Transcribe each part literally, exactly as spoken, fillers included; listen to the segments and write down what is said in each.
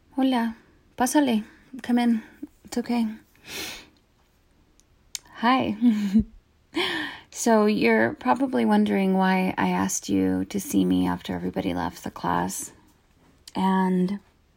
Hola, pásale, come in, it's okay. Hi. So you're probably wondering why I asked you to see me after everybody left the class. And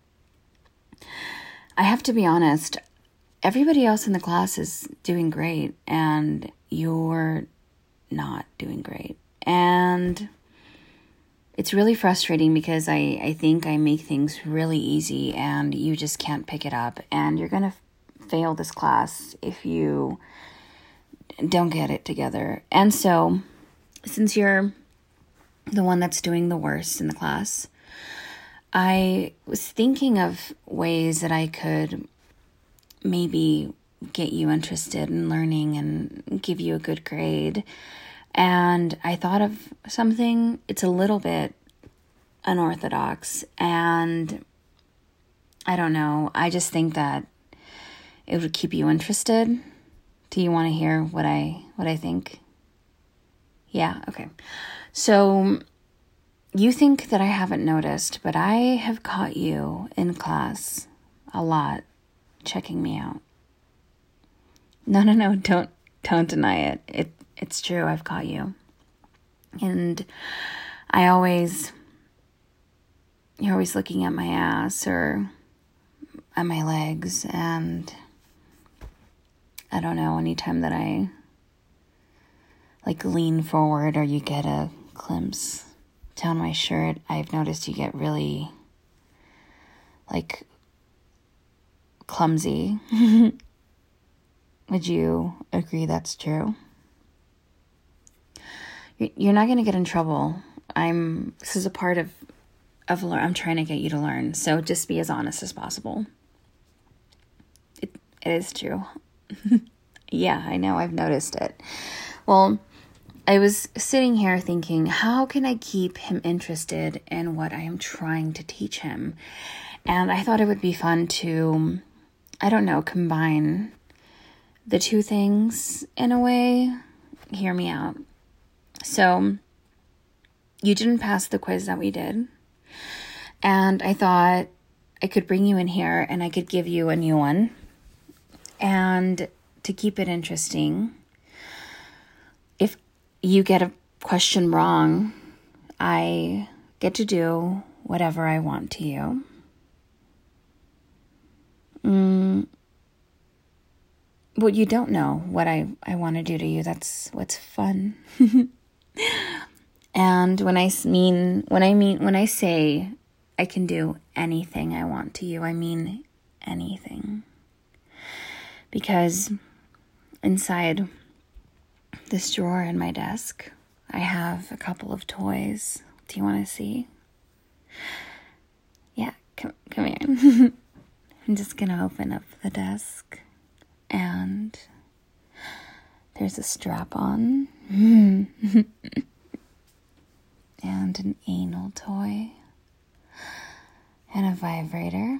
I have to be honest, everybody else in the class is doing great and you're not doing great. And it's really frustrating because I, I think I make things really easy and you just can't pick it up. And you're going to f- fail this class if you don't get it together. And so, since you're the one that's doing the worst in the class, I was thinking of ways that I could maybe get you interested in learning and give you a good grade. And I thought of something, it's a little bit unorthodox, and I don't know, I just think that it would keep you interested. Do you want to hear what I what I think? Yeah, okay. So you think that I haven't noticed, but I have caught you in class a lot checking me out. No, no, no, don't don't deny it. It it's true, I've caught you. And I always you're always looking at my ass or at my legs, and I don't know, anytime that I like lean forward or you get a glimpse down my shirt, I've noticed you get really like clumsy. Would you agree that's true? You're not going to get in trouble. I'm, this is a part of, of learn. I'm trying to get you to learn. So just be as honest as possible. It, it is true. Yeah, I know. I've noticed it. Well, I was sitting here thinking, how can I keep him interested in what I am trying to teach him? And I thought it would be fun to, I don't know, combine the two things in a way. Hear me out. So, you didn't pass the quiz that we did. And I thought I could bring you in here and I could give you a new one. And to keep it interesting, if you get a question wrong, I get to do whatever I want to you. Mm, but you don't know what I, I want to do to you. That's what's fun. And when I mean, when I mean, when I say I can do anything I want to you, I mean anything. Because inside this drawer in my desk, I have a couple of toys. Do you want to see? Yeah, come, come here. I'm just going to open up the desk, and there's a strap-on, and an anal toy, and a vibrator.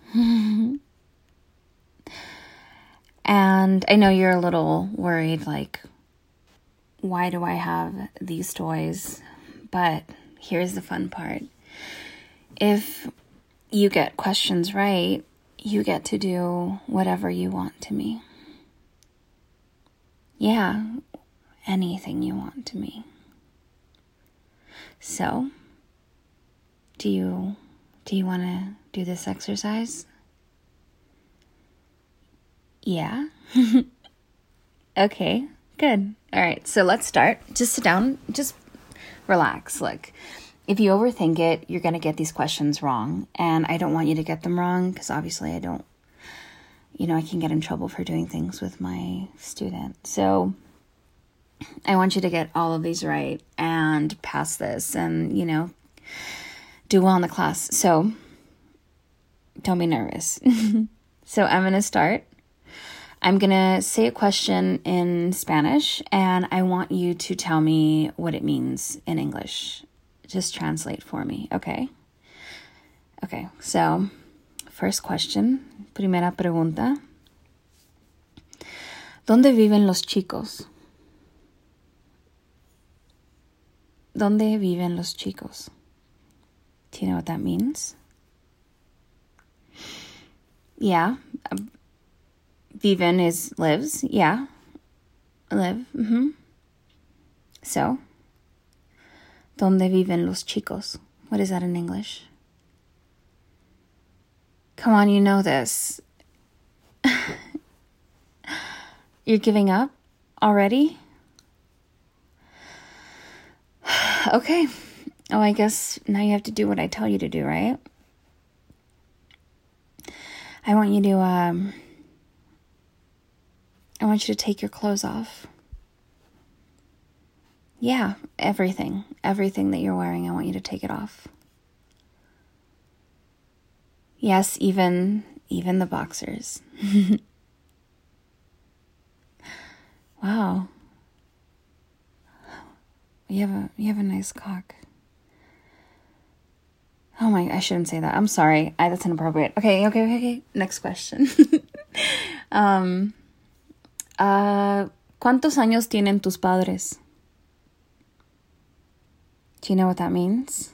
And I know you're a little worried, like, why do I have these toys? But here's the fun part. If you get questions right, you get to do whatever you want to me. Yeah, anything you want to me. So, do you do you want to do this exercise? Yeah? Okay, good. All right, so let's start. Just sit down, just relax. Look, if you overthink it, you're going to get these questions wrong. And I don't want you to get them wrong because obviously I don't, you know, I can get in trouble for doing things with my student. So I want you to get all of these right and pass this and, you know, do well in the class. So don't be nervous. So I'm going to start. I'm going to say a question in Spanish, and I want you to tell me what it means in English. Just translate for me, okay? Okay, so first question, primera pregunta. ¿Dónde viven los chicos? ¿Dónde viven los chicos? Do you know what that means? Yeah. Viven is lives. Yeah. Live. Mm-hmm. So, ¿dónde viven los chicos? What is that in English? Come on, you know this. You're giving up already? Okay. Oh, I guess now you have to do what I tell you to do, right? I want you to, um, I want you to take your clothes off. Yeah, everything. Everything that you're wearing, I want you to take it off. Yes, even, even the boxers. Wow. You have a, you have a nice cock. Oh my, I shouldn't say that. I'm sorry. I, that's inappropriate. Okay, okay, okay, okay. Next question. um, uh, ¿Cuántos años tienen tus padres? Do you know what that means?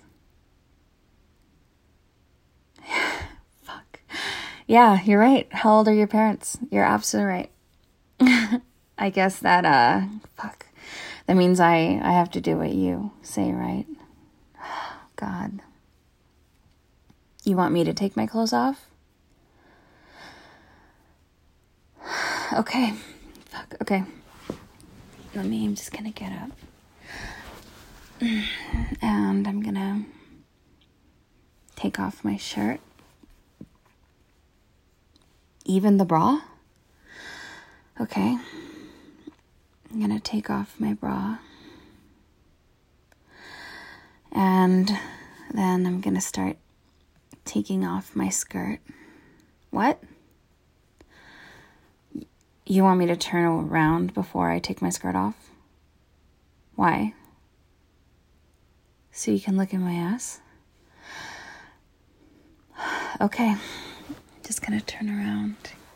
Fuck. Yeah, you're right. How old are your parents? You're absolutely right. I guess that, uh, fuck. That means I, I have to do what you say, right? God. You want me to take my clothes off? Okay. Fuck, okay. Let me, I'm just gonna get up. And I'm gonna take off my shirt. Even the bra? Okay. I'm gonna take off my bra. And then I'm gonna start taking off my skirt. What? You want me to turn around before I take my skirt off? Why? So you can look at my ass? Okay. Just gonna turn around.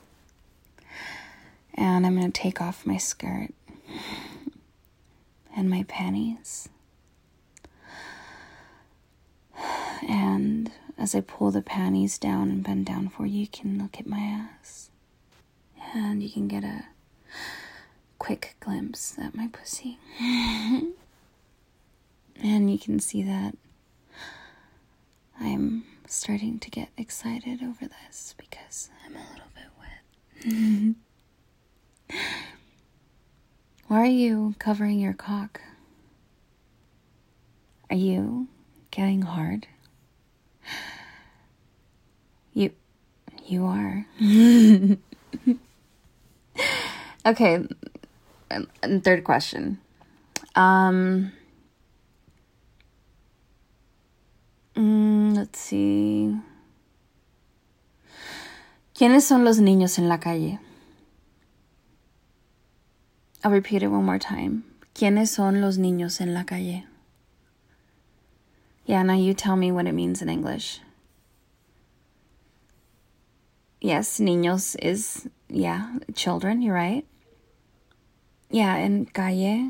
And I'm gonna take off my skirt. And my panties. And as I pull the panties down and bend down for you, you can look at my ass. And you can get a quick glimpse at my pussy. And you can see that I'm starting to get excited over this because I'm a little bit wet. Why are you covering your cock? Are you getting hard? You, you are. Okay, and third question. Um, mm, let's see. ¿Quiénes son los niños en la calle? I'll repeat it one more time. ¿Quiénes son los niños en la calle? Yeah, now you tell me what it means in English. Yes, niños is, yeah, children, you're right. Yeah, and calle.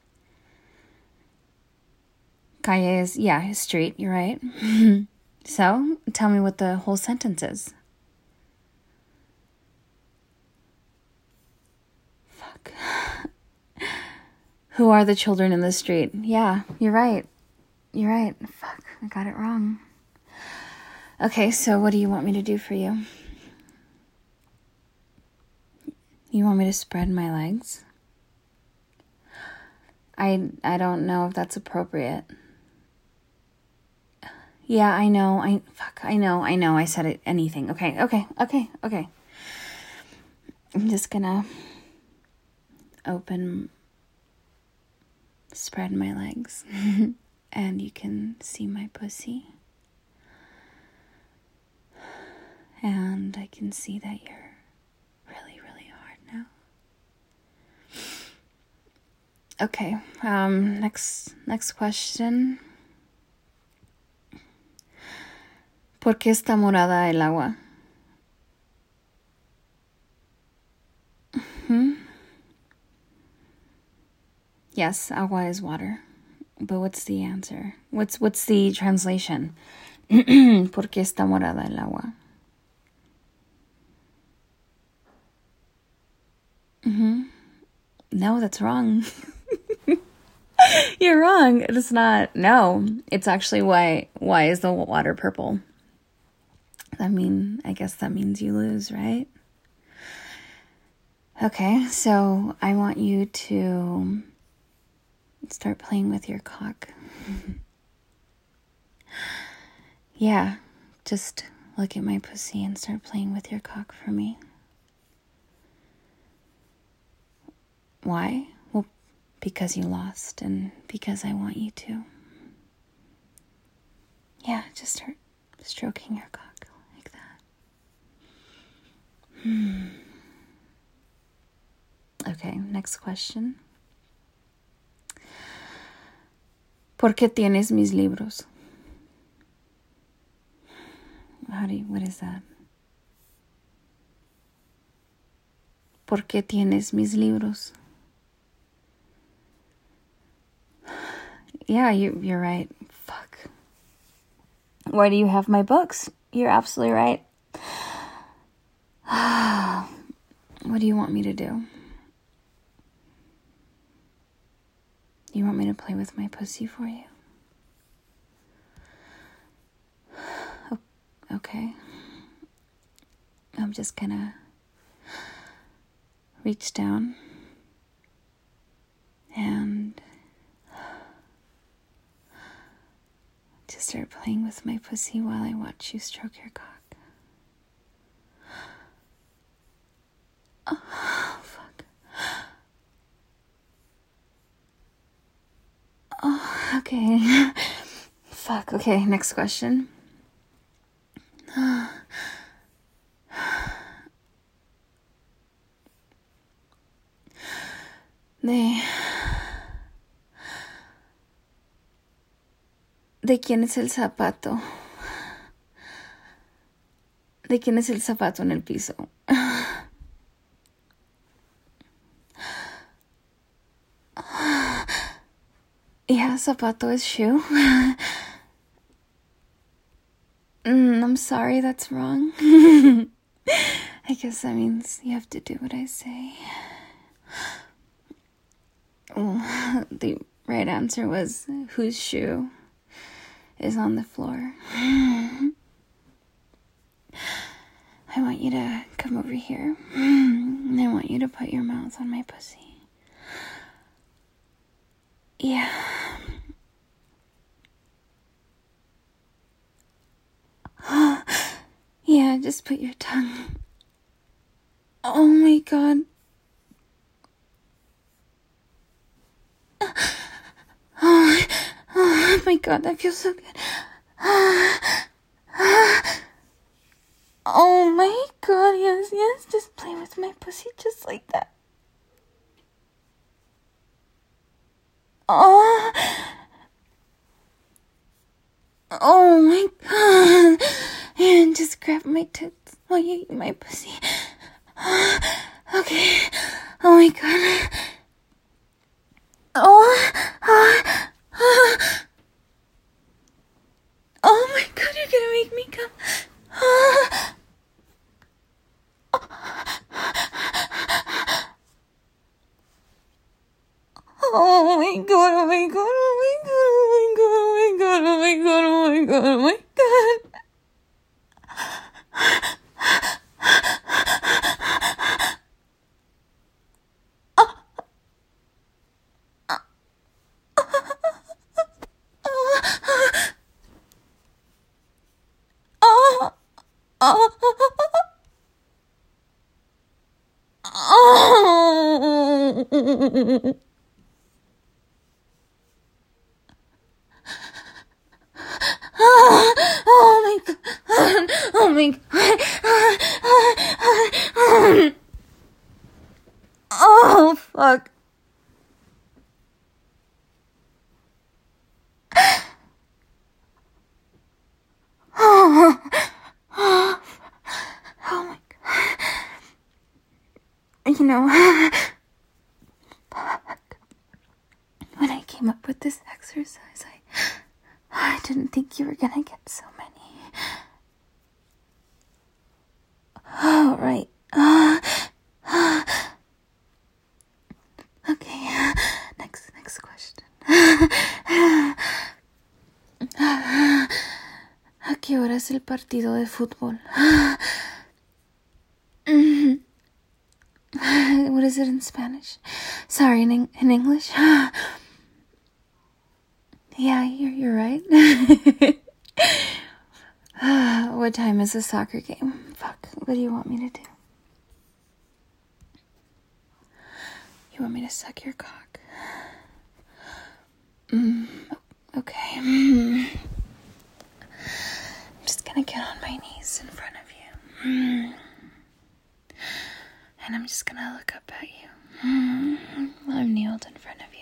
Calle is, yeah, street, you're right. So, tell me what the whole sentence is. Fuck. Who are the children in the street? Yeah, you're right. You're right. Fuck, I got it wrong. Okay, so what do you want me to do for you? You want me to spread my legs? I I don't know if that's appropriate. Yeah, I know. I fuck. I know. I know. I said it. Anything. Okay. Okay. Okay. Okay. I'm just gonna open, spread my legs, and you can see my pussy, and I can see that you're really, really hard now. Okay, um, next, next question. ¿Por qué está morada el agua? Hmm? Yes, agua is water. But what's the answer? What's, what's the translation? ¿Por qué está morada el agua? No, that's wrong. You're wrong. It's not. No, it's actually why. Why is the water purple? I mean, I guess that means you lose, right? Okay, so I want you to start playing with your cock. Yeah, just look at my pussy and start playing with your cock for me. Why? Well, because you lost and because I want you to. Yeah, just start stroking your cock like that. Hmm. Okay, next question. ¿Por qué tienes mis libros? How do you, what is that? ¿Por qué tienes mis libros? Yeah, you, you're right. Fuck. Why do you have my books? You're absolutely right. What do you want me to do? You want me to play with my pussy for you? Okay. I'm just gonna reach down and just start playing with my pussy while I watch you stroke your cock. Oh, fuck. Oh, okay. Fuck, okay, next question. De... ¿De quién es el zapato? ¿De quién es el zapato en el piso? Yeah, zapato is shoe. mm, I'm sorry, that's wrong. I guess that means you have to do what I say. Well, the right answer was whose shoe is on the floor. I want you to come over here. And I want you to put your mouth on my pussy. Yeah. Yeah, just put your tongue. Oh my god. Oh, oh my god, that feels so good. Oh my god, yes, yes, just play with my pussy just like that. Oh, oh my god. And just grab my tits while you eat my pussy. Okay. Oh my god. Oh, oh, oh. Oh my god, you're gonna make me come. Oh. Oh my god, oh my god, oh my god, oh my god, oh my god, oh my god, oh my god, oh my god. Oh, oh. Oh my god. Oh my god. Oh fuck. Oh, oh, oh my god. You know, when I came up with this exercise, I I didn't think you were gonna get so many. Oh, right. Uh, uh, es el partido de fútbol? What is it in Spanish? Sorry, in, in English? Yeah, you're, you're right. What time is the soccer game? Fuck, what do you want me to do? You want me to suck your cock? Mm, okay. Mm. I'm just gonna get on my knees in front of you. Mm. And I'm just gonna look up at you. Mm. I'm kneeled in front of you.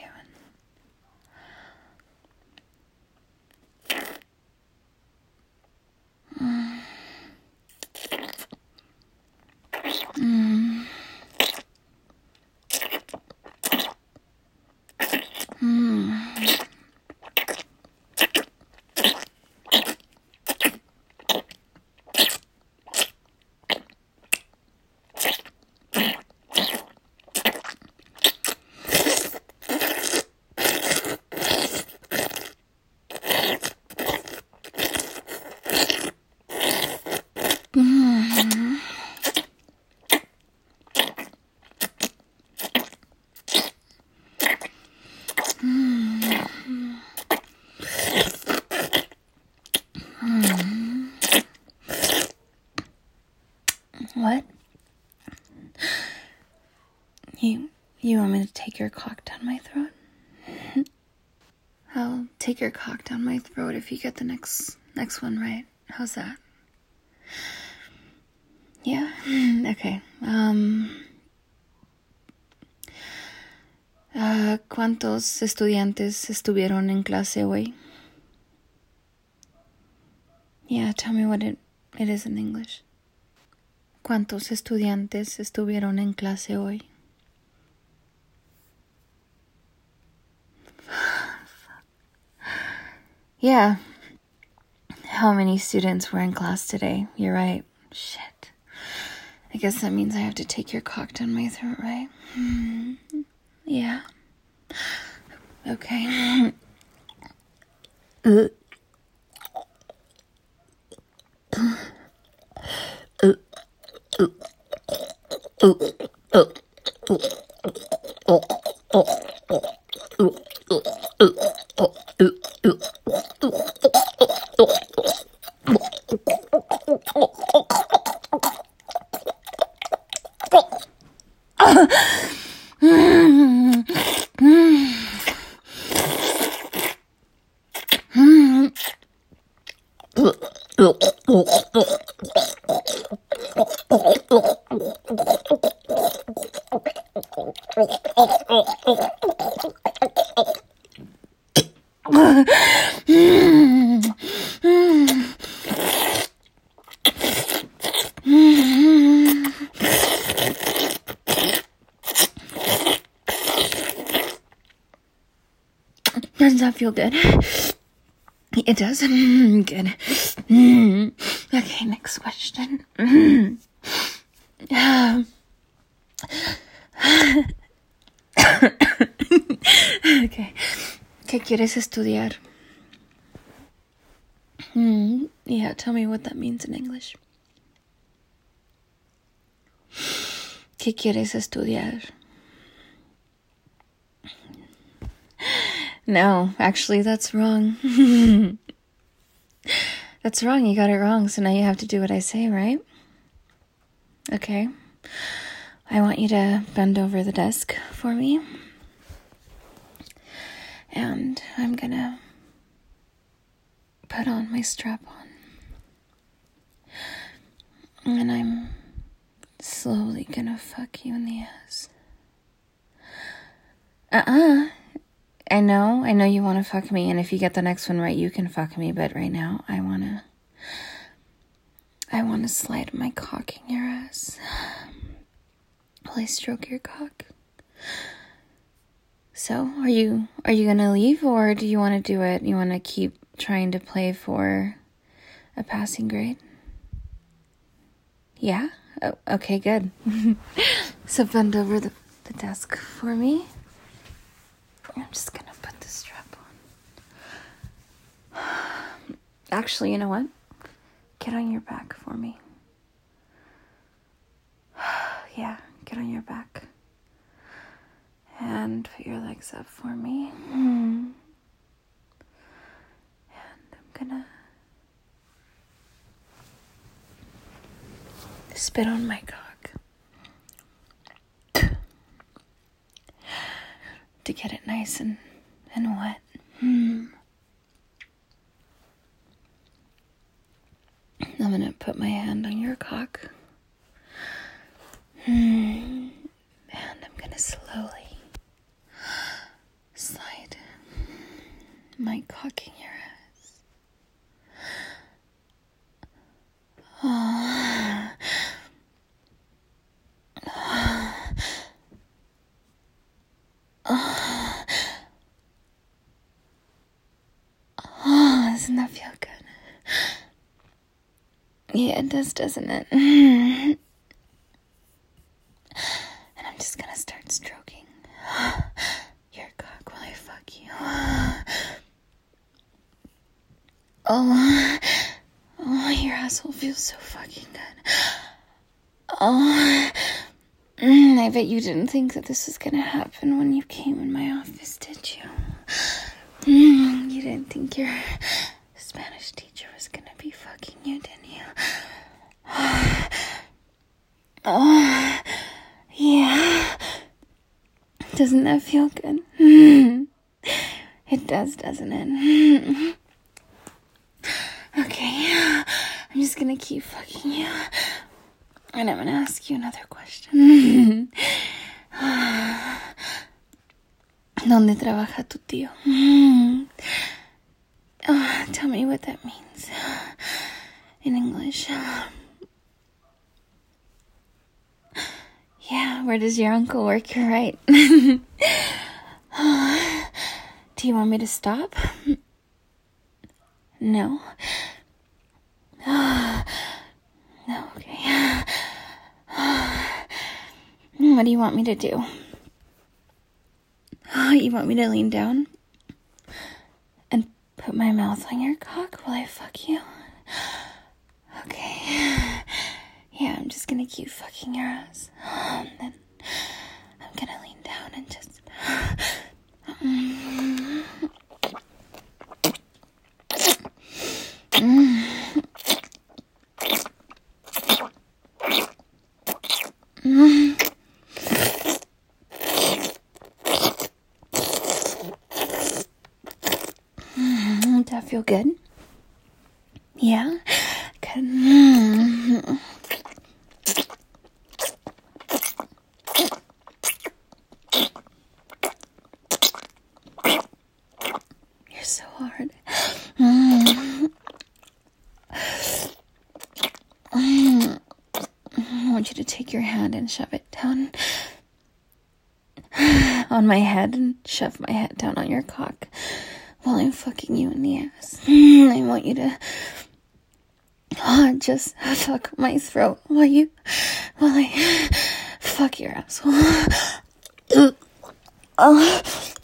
Mm. Mm. Mm. What? You you want me to take your cock down my throat? I'll take your cock down my throat if you get the next next one right. How's that? Yeah? Okay. Um uh, ¿Cuántos estudiantes estuvieron en clase hoy? Yeah, tell me what it, it is in English. ¿Cuántos estudiantes estuvieron en clase hoy? Yeah. How many students were in class today? You're right. Shit. I guess that means I have to take your cock down my throat, right? Mm-hmm. Yeah. Okay. uh. Uh. Uh. Uh. Uh. Does that feel good? It does? Mm, good. Mm. Okay, next question. Mm. Um. Okay. ¿Qué quieres estudiar? Mm. Yeah, tell me what that means in English. ¿Qué quieres estudiar? No, actually, that's wrong. That's wrong. You got it wrong. So now you have to do what I say, right? Okay. I want you to bend over the desk for me. And I'm gonna put on my strap on. And I'm slowly gonna fuck you in the ass. Uh-uh. I know, I know you want to fuck me, and if you get the next one right, you can fuck me, but right now, I want to, I want to slide my cock in your ass. Will I stroke your cock? So, are you, are you going to leave, or do you want to do it? You want to keep trying to play for a passing grade? Yeah? Oh, okay, good. So bend over the, the desk for me. I'm just gonna put the strap on. Actually, you know what? get on your back for me. Yeah, get on your back. And put your legs up for me. And I'm gonna spit on my cock to get it nice and, and wet. Mm. I'm gonna put my hand on your cock. Mm. And I'm gonna slowly slide my cock in your ass. Oh. Oh. Oh, doesn't that feel good? Yeah, it does, doesn't it? And I'm just gonna start stroking your cock while I fuck you. Oh, oh, your asshole feels so fucking good. Oh, mm, I bet you didn't think that this was gonna happen when you came in my office, did you? Mm, you didn't think your Spanish teacher was gonna be fucking you, didn't you? Oh, yeah. Doesn't that feel good? It does, doesn't it? Okay, I'm just gonna keep fucking you. And I'm gonna ask you another question. ¿Dónde trabaja tu tío? Oh, tell me what that means in English. Yeah, where does your uncle work? You're right. Do you want me to stop? No. No, okay. What do you want me to do? You want me to lean down and put my mouth on your cock while I fuck you? Okay. Yeah, I'm just gonna keep fucking your ass. And then I'm gonna lean down and just... Mm. Mm. Mm. Mm. Does that feel good? Yeah? Good. Mm. You're so hard. Mm. Mm. I want you to take your hand and shove it down on my head and shove my head down on your cock while I'm fucking you in the ass. I want you to oh, just fuck my throat while you, while I fuck your asshole. Oh.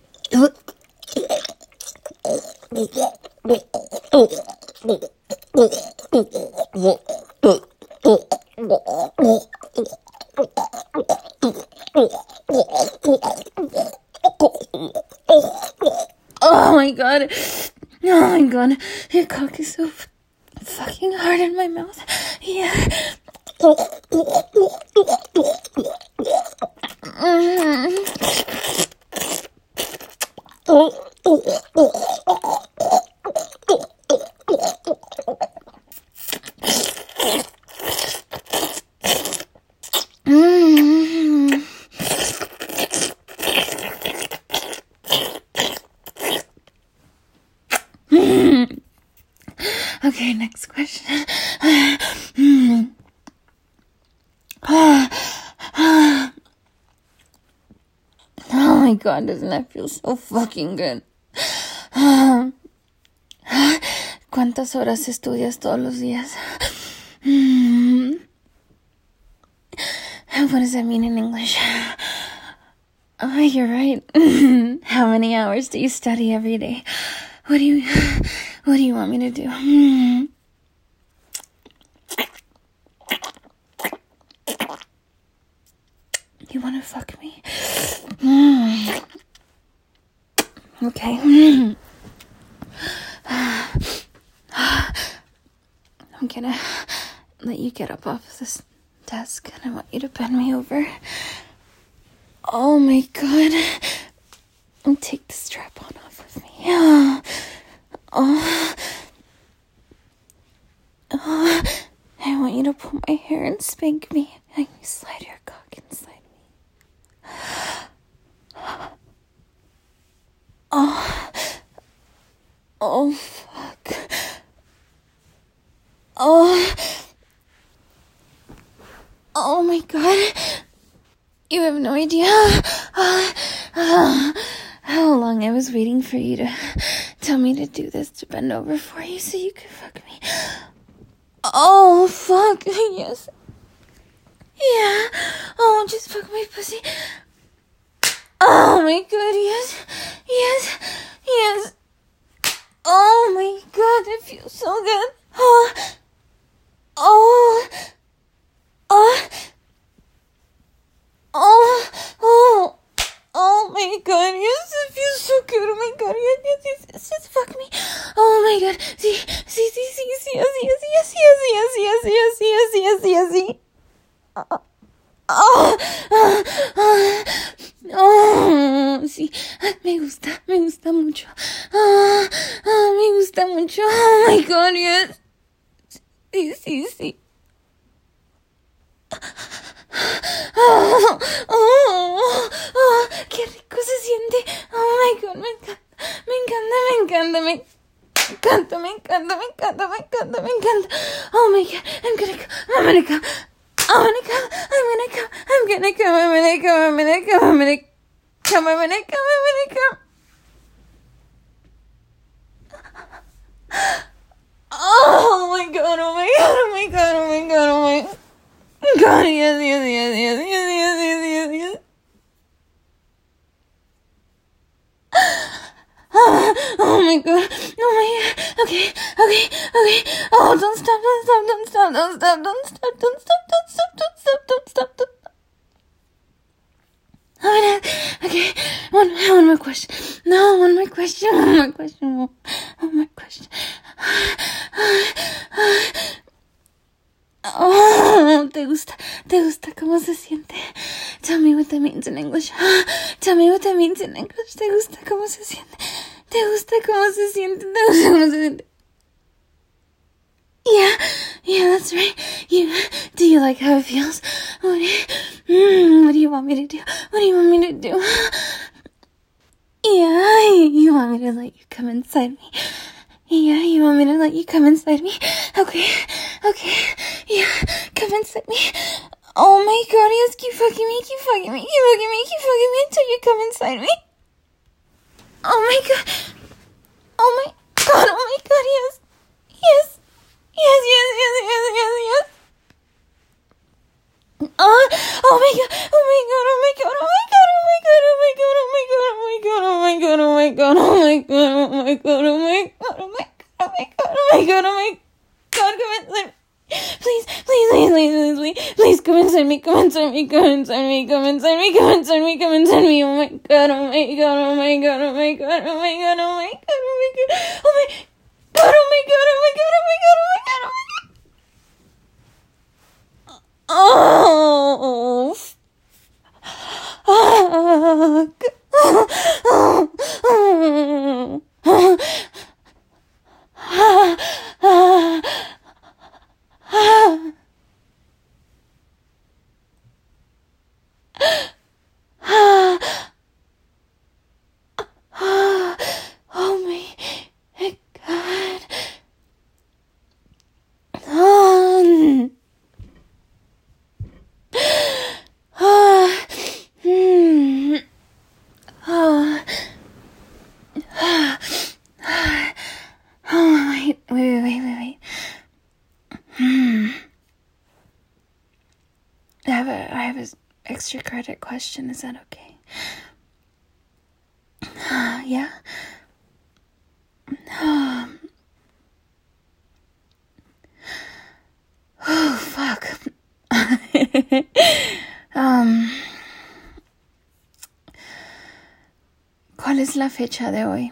Oh my god. Oh my god. Your cock is so f- fucking hard in my mouth. Yeah. Okay, next question. Oh my god, doesn't that feel so fucking good? ¿Cuántas horas estudias todos los días? What does that mean in English? Oh, you're right. How many hours do you study every day? What do you, what do you want me to do? You wanna fuck me? Mm. Okay. Mm. I'm gonna let you get up off this desk, and I want you to bend me over. Oh my god. And take the strap on off of me. Oh. Oh. Oh. I want you to pull my hair and spank me, and you slide your cock inside me. Oh. Oh, fuck. Oh. Oh my god. You have no idea uh, uh, how long I was waiting for you to tell me to do this, to bend over for you so you could fuck me. Oh, fuck. Yes. Yeah. Oh, just fuck my pussy. Oh my god, yes. Yes. Yes. Oh my god, it feels so good. Oh. Oh. Oh. Oh. Oh. Oh my god, yes, it feels so good. Oh my god, yes, yes, yes, yes, just fuck me. Oh my god. See, see, see, see, see, yes, yes, yes, yes, yes, yes, yes, yes, yes, yes, yes. Oh. Oh, oh, oh, oh, sí, me gusta, me gusta mucho. Oh, oh, me gusta mucho. Oh my god, yes. Sí, sí, sí. Oh, oh, oh, qué rico se siente. Oh my god, me encanta, me encanta, me encanta, me encanta, me encanta, me encanta, me encanta, me encanta. Oh my god, I'm gonna go, I'm gonna go. I'm gonna come, I'm gonna come, I'm gonna come, I'm gonna come, I'm gonna come, I'm gonna come, I'm gonna come, I'm gonna come. Oh my god, oh my god, oh my god, oh my god, oh my god, yes, yes, yes, yes, yes, yes, yes, yes, yes. Oh my god, oh my god, okay, okay, okay, oh, don't stop, don't stop, don't stop, don't stop, don't stop, don't stop, don't stop, don't stop, don't stop, don't stop. Oh, no. Okay, one, one more question, no, one more question, one more question, one, one more question. Oh, te gusta, te gusta cómo se siente. Tell me what that means in English. Tell me what that means in English. Te gusta cómo se siente. Te gusta cómo se siente. Te gusta cómo se siente. Yeah, yeah, that's right. You, do you like how it feels? What do you, mm, what do you want me to do? What do you want me to do? Yeah, you want me to let you come inside me? Yeah, you want me to let you come inside me? Okay, okay, yeah, come inside me. Oh my god, yes, keep fucking me, keep fucking me, keep fucking me, keep fucking me until you come inside me. Oh my god. Oh my god, oh my god, yes. Yes. Yes, yes, yes, yes, yes, yes. Oh, oh my god, oh my god, oh my god, oh my god, oh my god, oh my god, oh my god, oh my god, oh my god, oh my god, oh my god, oh my god, oh my god, oh my god, oh my god, oh my god, oh my god, come inside me. Please, please, please, please, please, please, please, come inside me, come inside me, come inside me, come inside me, come inside me, come inside me, oh my god, oh my god, oh my god, oh my god, oh my god, oh my god, oh my god, oh my god, oh my god, oh my god, oh my god, oh my god, oh my god. Oh, fuck. Oh my god. Um. Oh, hmm. Oh. Oh, wait, wait, wait, wait, wait. Hmm. I have a, I have an extra credit question. Is that okay? Yeah? Um. Oh, fuck. um. ¿Cuál es la fecha de hoy?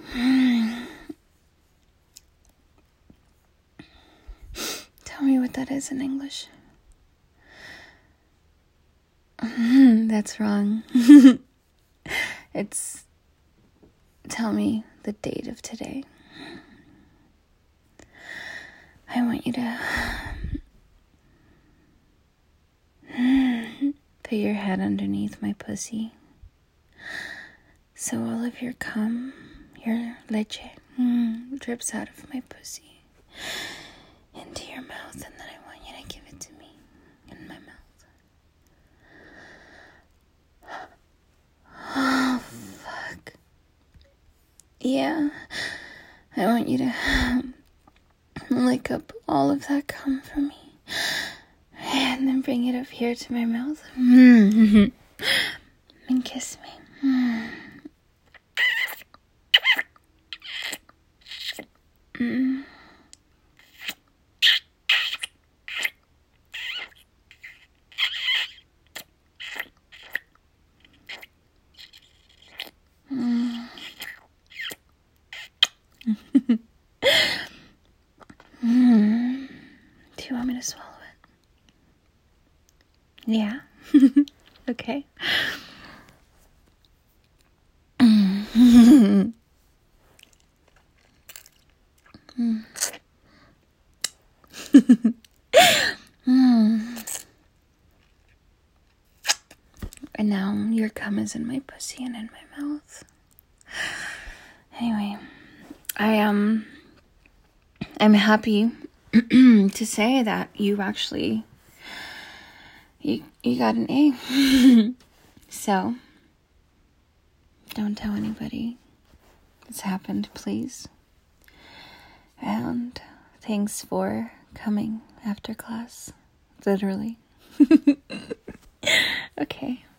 Tell me what that is in English. That's wrong. It's, tell me the date of today. I want you to put your head underneath my pussy. So all of your cum, your leche, mm, drips out of my pussy into your mouth, and then I want you to give it to me in my mouth. Oh, fuck. Yeah, I want you to lick up all of that cum for me, and then bring it up here to my mouth, and kiss me. Mm. Mm. Mm. Do you want me to swallow it? Yeah. Okay. Mm. Mm. Mm. And now your cum is in my pussy and in my mouth. Anyway, I um I'm happy to say that you actually you you got an A. So don't tell anybody it's happened, please. And thanks for coming after class. Literally. Okay.